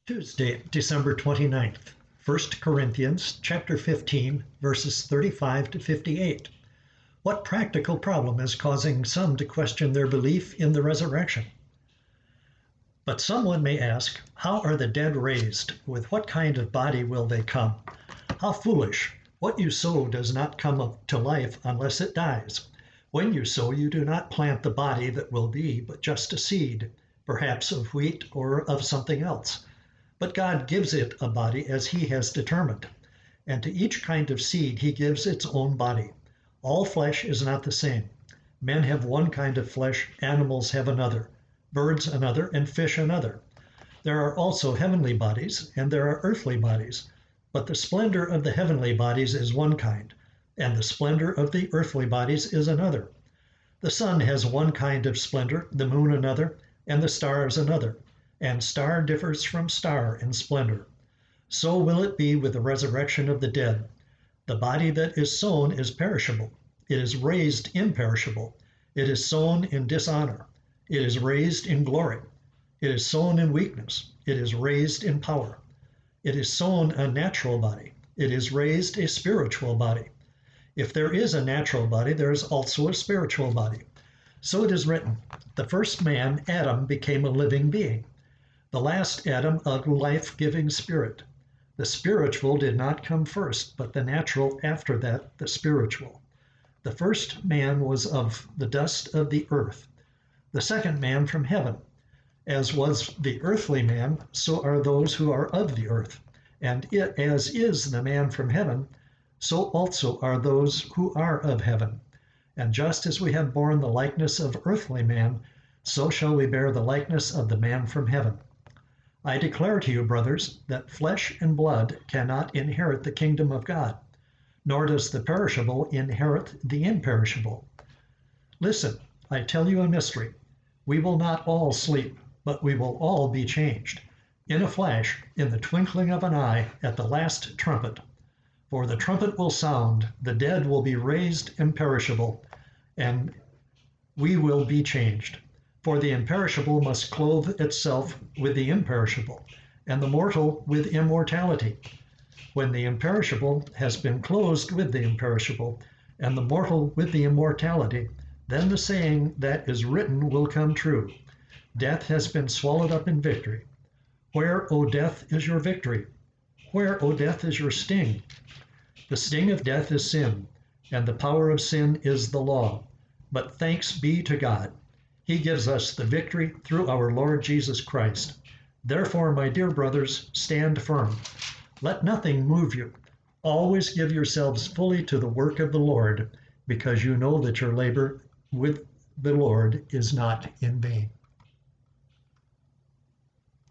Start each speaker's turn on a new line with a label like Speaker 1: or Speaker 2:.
Speaker 1: Tuesday, December 29th, 1 Corinthians chapter 15, verses 35 to 58. What practical problem is causing some to question their belief in the resurrection? But someone may ask, how are the dead raised? With what kind of body will they come? How foolish! What you sow does not come up to life unless it dies. When you sow, you do not plant the body that will be, but just a seed, perhaps of wheat or of something else. But God gives it a body as he has determined, and to each kind of seed he gives its own body. All flesh is not the same. Men have one kind of flesh, animals have another, birds another, and fish another. There are also heavenly bodies, and there are earthly bodies, but the splendor of the heavenly bodies is one kind, and the splendor of the earthly bodies is another. The sun has one kind of splendor, the moon another, and the stars another. And star differs from star in splendor. So will it be with the resurrection of the dead. The body that is sown is perishable. It is raised imperishable. It is sown in dishonor. It is raised in glory. It is sown in weakness. It is raised in power. It is sown a natural body. It is raised a spiritual body. If there is a natural body, there is also a spiritual body. So it is written, the first man, Adam, became a living being. The last Adam, a life-giving spirit. The spiritual did not come first, but the natural after that, the spiritual. The first man was of the dust of the earth, the second man from heaven. As was the earthly man, so are those who are of the earth. And as is the man from heaven, so also are those who are of heaven. And just as we have borne the likeness of earthly man, so shall we bear the likeness of the man from heaven. I declare to you, brothers, that flesh and blood cannot inherit the kingdom of God, nor does the perishable inherit the imperishable. Listen, I tell you a mystery. We will not all sleep, but we will all be changed. In a flash, in the twinkling of an eye, at the last trumpet. For the trumpet will sound, the dead will be raised imperishable, and we will be changed. For the imperishable must clothe itself with the imperishable, and the mortal with immortality. When the imperishable has been clothed with the imperishable, and the mortal with the immortality, then the saying that is written will come true. Death has been swallowed up in victory. Where, O death, is your victory? Where, O death, is your sting? The sting of death is sin, and the power of sin is the law. But thanks be to God. He gives us the victory through our Lord Jesus Christ. Therefore, my dear brothers, stand firm. Let nothing move you. Always give yourselves fully to the work of the Lord, because you know that your labor with the Lord is not in vain.